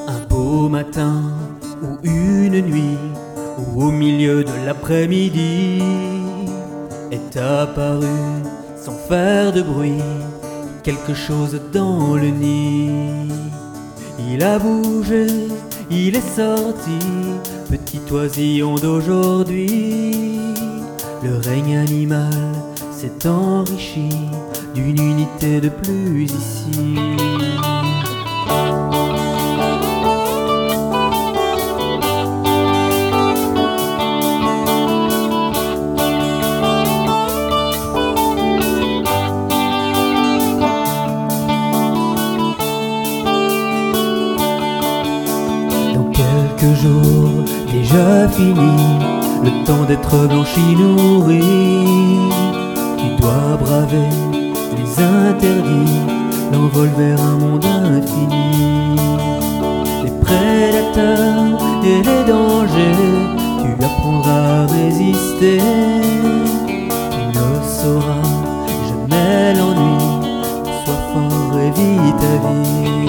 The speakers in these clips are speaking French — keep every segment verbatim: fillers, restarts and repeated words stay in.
Un beau matin ou une nuit ou au milieu de l'après-midi est apparu sans faire de bruit quelque chose dans le nid. Il a bougé, il est sorti, petit oisillon d'aujourd'hui. Le règne animal s'est enrichi d'une unité de plus ici. Quelques jours déjà finis, le temps d'être blanchi nourri. Tu dois braver les interdits, l'envol vers un monde infini. Les prédateurs et les dangers, tu apprendras à résister. Tu ne sauras jamais l'ennui, sois fort et vis ta vie.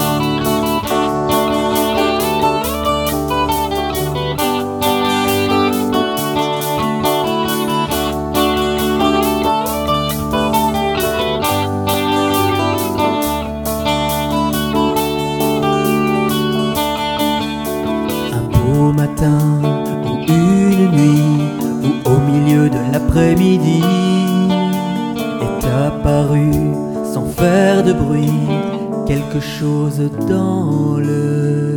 Au matin ou une nuit ou au milieu de l'après-midi est apparu sans faire de bruit quelque chose dans le